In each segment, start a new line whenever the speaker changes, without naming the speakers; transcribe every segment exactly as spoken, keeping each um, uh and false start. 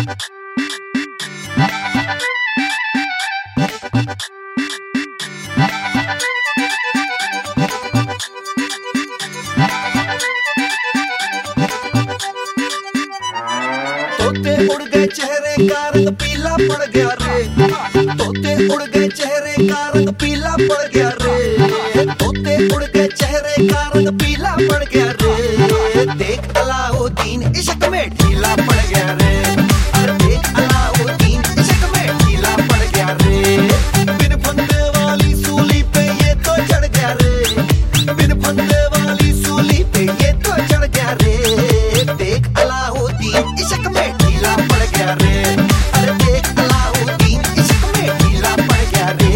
तोते उड़ गए चेहरे का रंग पीला पड़ गया रे। तोते उड़ गए चेहरे का रंग पीला पड़ गया रे। तोते उड़ गए चेहरे का रंग पीला पड़ गया रे। देख अलाउद्दीन इश्क में ढीला पड़ गया रे। अरे देख अलाउद्दीन इश्क में ढीला पड़ गया रे। बिन फंदे वाली सूली पे ये तो चढ़ गया रे। बिन फंदे वाली सूली पे ये तो चढ़ गया रे। देख अलाउद्दीन इश्क में ढीला पड़ गया रे। अरे देख अलाउद्दीन इश्क में ढीला पड़ गया रे।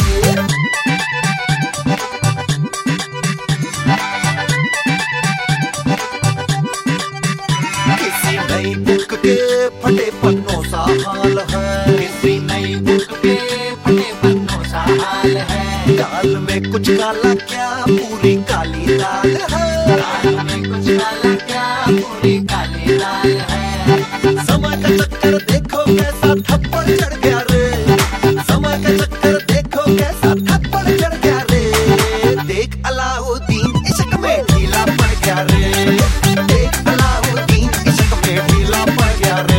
किसी नई बुक के फटे पन्नों सा हाल है।
किसी नई बुक के फटे पन्नों सा हाल है।
दाल में कुछ काला क्या पूरी काली दाल है।
दाल में कुछ काला क्या पूरी काली दाल है।
समय का चक्कर देखो कैसा थप्पड़ चढ़ गया रे। समय का चक्कर देखो कैसा थप्पड़ चढ़ गया रे। देख अलाउद्दीन इश्क में ढीला पड़ गया रे। देख अलाउद्दीन इश्क में ढीला पड़ गया रे।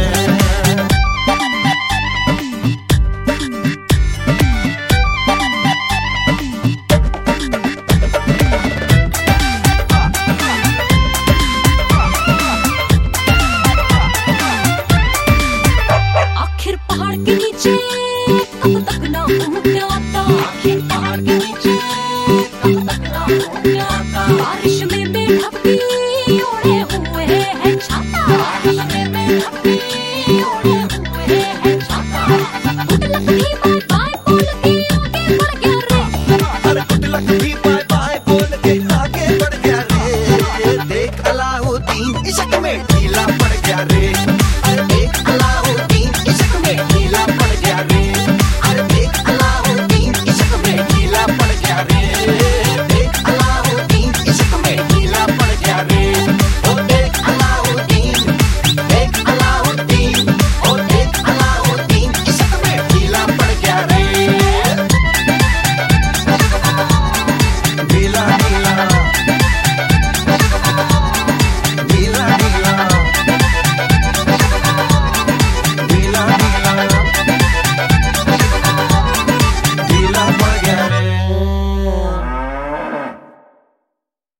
आखिर पहाड़ के नीचे कब तक ना घूमने आता।
आखिर पहाड़ के नीचे कब तक ना घूमने आता।
बारिश में बेढपी ओढ़े हुए है छाता।
बारिश में बेढपी ओढ़े हुए है छाता।
गुड लक भी बाय बाय बोल के आगे बढ़ गया रे।
अरे गुड लक भी बाय बाय बोल के आगे बढ़ गया रे। देख अलाउद्दीन